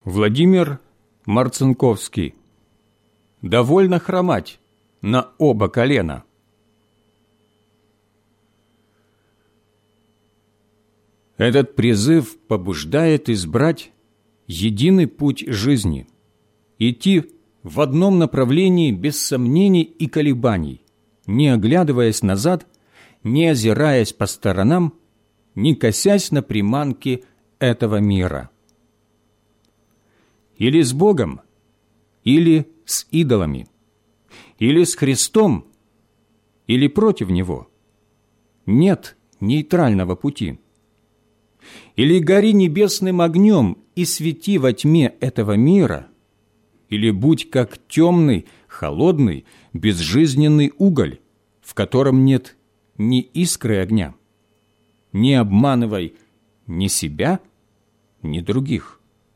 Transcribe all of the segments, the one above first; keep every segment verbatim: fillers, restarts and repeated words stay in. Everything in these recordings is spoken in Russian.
Владимир Марцинковский. «Довольно хромать на оба колена». Этот призыв побуждает избрать единый путь жизни, идти в одном направлении без сомнений и колебаний, не оглядываясь назад, не озираясь по сторонам, не косясь на приманки этого мира. Или с Богом, или с идолами, или с Христом, или против Него. Нет нейтрального пути. Или гори небесным огнем и свети во тьме этого мира, или будь как темный, холодный, безжизненный уголь, в котором нет ни искры огня. Не обманывай ни себя, ни других.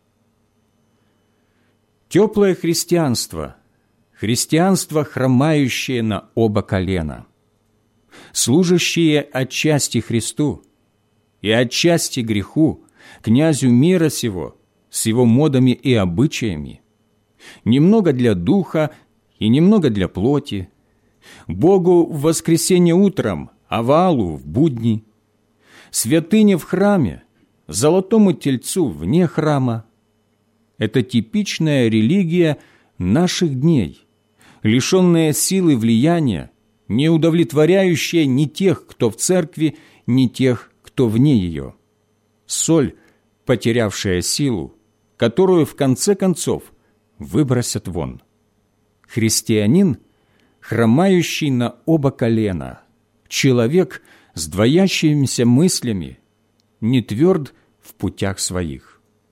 Теплое христианство, христианство, хромающее на оба колена, служащее отчасти Христу и отчасти греху, князю мира сего, с его модами и обычаями, немного для духа и немного для плоти, Богу в воскресенье утром, а Ваалу в будни, святыне в храме, золотому тельцу вне храма. Это типичная религия наших дней, лишенная силы влияния, не удовлетворяющая ни тех, кто в церкви, ни тех, кто вне ее. Соль, потерявшая силу, которую в конце концов выбросят вон. Христианин, хромающий на оба колена, человек с двоящимися мыслями, не тверд в путях своих.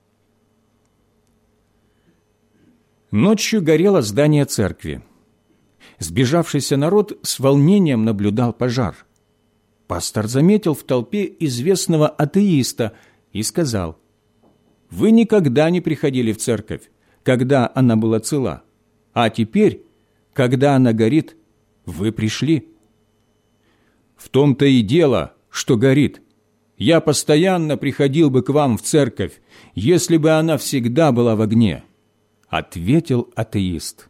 Ночью горело здание церкви. Сбежавшийся народ с волнением наблюдал пожар. Пастор заметил в толпе известного атеиста и сказал: «Вы никогда не приходили в церковь, когда она была цела, а теперь, когда она горит, вы пришли». «В том-то и дело, что горит. Я постоянно приходил бы к вам в церковь, если бы она всегда была в огне», — ответил атеист.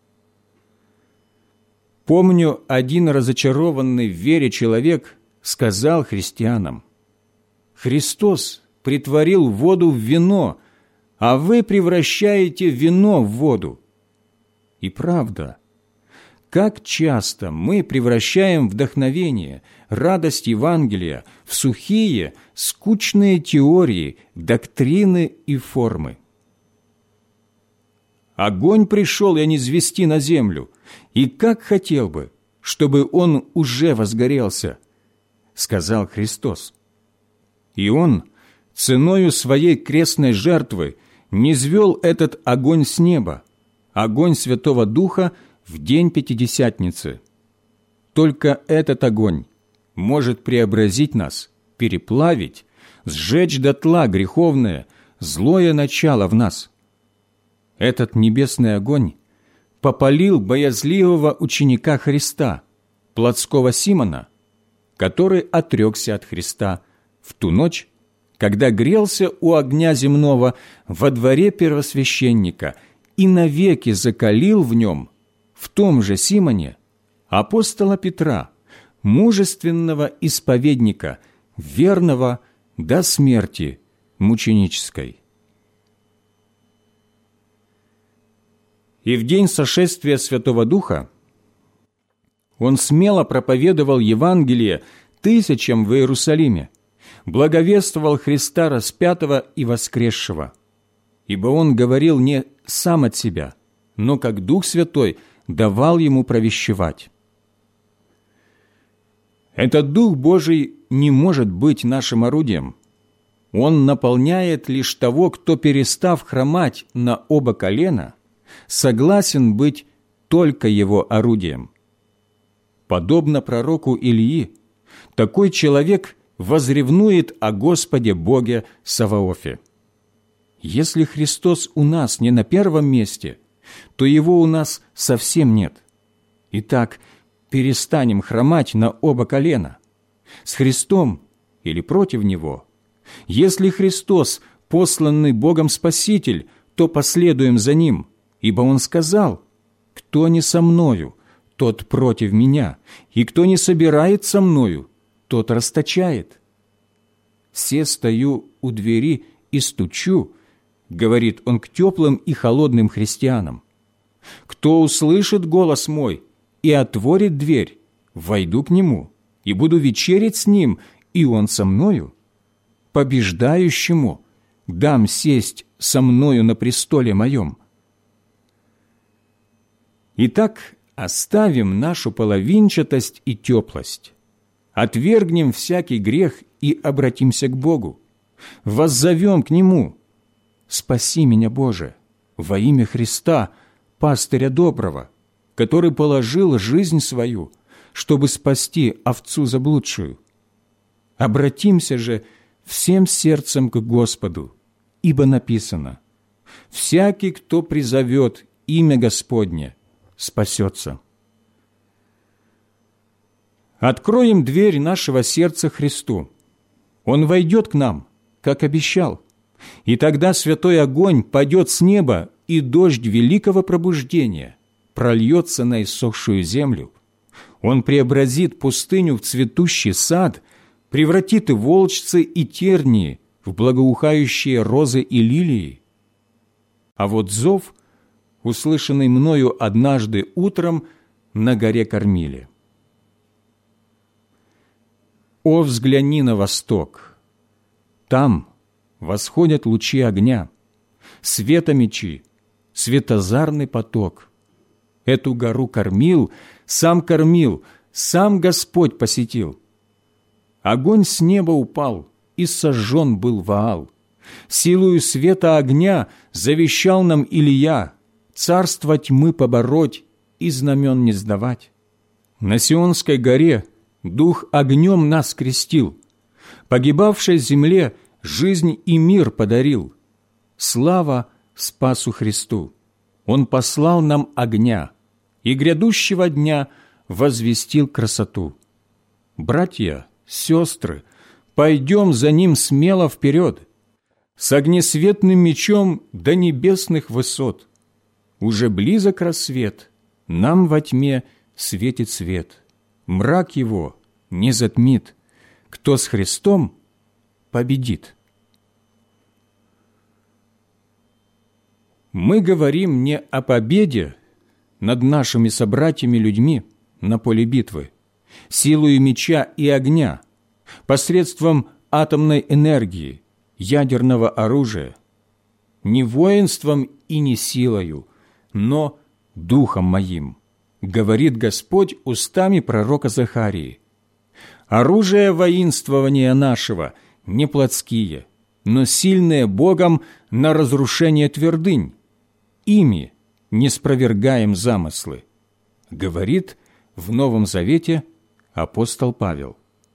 Помню, один разочарованный в вере человек сказал христианам: «Христос притворил воду в вино, а вы превращаете вино в воду». И правда, как часто мы превращаем вдохновение, радость Евангелия в сухие, скучные теории, доктрины и формы. Огонь пришел я низвести на землю, и как хотел бы, чтобы он уже возгорелся, сказал Христос. И он ценою своей крестной жертвы низвел этот огонь с неба, огонь Святого Духа в день Пятидесятницы. Только этот огонь может преобразить нас, переплавить, сжечь дотла греховное, злое начало в нас. Этот небесный огонь попалил боязливого ученика Христа, плотского Симона, который отрекся от Христа в ту ночь, когда грелся у огня земного во дворе первосвященника и навеки закалил в нем, в том же Симоне, апостола Петра, мужественного исповедника, верного до смерти мученической. И в день сошествия Святого Духа он смело проповедовал Евангелие тысячам в Иерусалиме, благовествовал Христа распятого и воскресшего, ибо он говорил не сам от себя, но как Дух Святой давал ему провещевать. Этот Дух Божий не может быть нашим орудием. Он наполняет лишь того, кто, перестав хромать на оба колена, согласен быть только его орудием. Подобно пророку Илии, такой человек возревнует о Господе Боге Саваофе. Если Христос у нас не на первом месте, то Его у нас совсем нет. Итак, перестанем хромать на оба колена. С Христом или против Него. Если Христос – посланный Богом Спаситель, кто последуем за Ним, ибо Он сказал: «Кто не со Мною, тот против Меня, и кто не собирает со Мною, тот расточает». «Се стою у двери и стучу», — говорит Он к теплым и холодным христианам. «Кто услышит голос Мой и отворит дверь, войду к нему, и буду вечерять с ним, и он со Мною. Побеждающему дам сесть со Мною на престоле Моем». Итак, оставим нашу половинчатость и теплость, отвергнем всякий грех и обратимся к Богу, воззовем к Нему: «Спаси меня, Боже, во имя Христа, пастыря доброго, который положил жизнь свою, чтобы спасти овцу заблудшую». Обратимся же всем сердцем к Господу, ибо написано: «Всякий, кто призовет имя Господне, спасется». Откроем дверь нашего сердца Христу. Он войдет к нам, как обещал, и тогда святой огонь падет с неба, и дождь великого пробуждения прольется на иссохшую землю. Он преобразит пустыню в цветущий сад, превратит и волчцы, и тернии в благоухающие розы и лилии. А вот зов, услышанный мною однажды утром на горе Кормиле: «О, взгляни на восток! Там восходят лучи огня, светомечи, светозарный поток. Эту гору кормил, сам кормил, сам Господь посетил. Огонь с неба упал, и сожжен был Ваал. Силою света огня завещал нам Илия царство тьмы побороть и знамен не сдавать. На Сионской горе Дух огнем нас крестил, погибавшей земле жизнь и мир подарил. Слава Спасу Христу! Он послал нам огня, и грядущего дня возвестил красоту. Братья, сестры, пойдем за Ним смело вперед, с огнесветным мечом до небесных высот. Уже близок рассвет, нам во тьме светит свет. Мрак его не затмит. Кто с Христом, победит». Мы говорим не о победе над нашими собратьями-людьми на поле битвы, силою меча и огня, посредством атомной энергии, ядерного оружия, не воинством и не силою, но Духом Моим, говорит Господь устами пророка Захарии. Оружие воинствования нашего не плотские, но сильные Богом на разрушение твердынь. Ими не спровергаем замыслы, говорит в Новом Завете апостол Павел.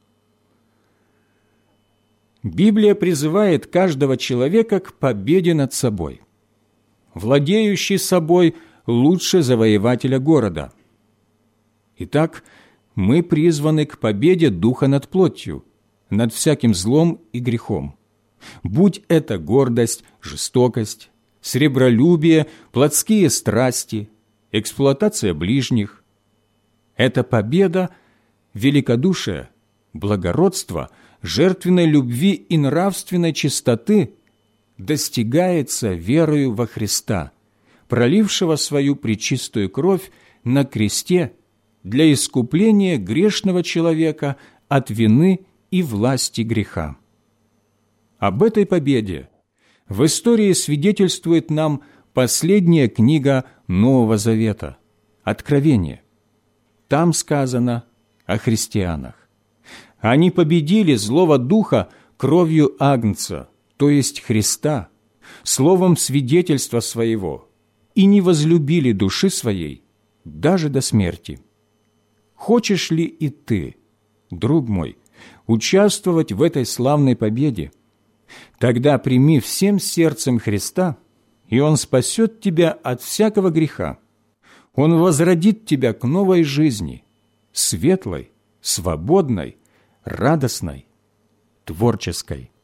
Библия призывает каждого человека к победе над собой. Владеющий собой лучше завоевателя города. Итак, мы призваны к победе духа над плотью, над всяким злом и грехом. Будь это гордость, жестокость, сребролюбие, плотские страсти, эксплуатация ближних. Эта победа, великодушие, благородство, жертвенной любви и нравственной чистоты достигается верою во Христа, пролившего свою пречистую кровь на кресте для искупления грешного человека от вины и власти греха. Об этой победе в истории свидетельствует нам последняя книга Нового Завета – Откровение. Там сказано о христианах. Они победили злого духа кровью Агнца, то есть Христа, словом свидетельства своего, и не возлюбили души своей даже до смерти. Хочешь ли и ты, друг мой, участвовать в этой славной победе? Тогда прими всем сердцем Христа, и Он спасет тебя от всякого греха. Он возродит тебя к новой жизни, светлой, свободной, радостной, творческой.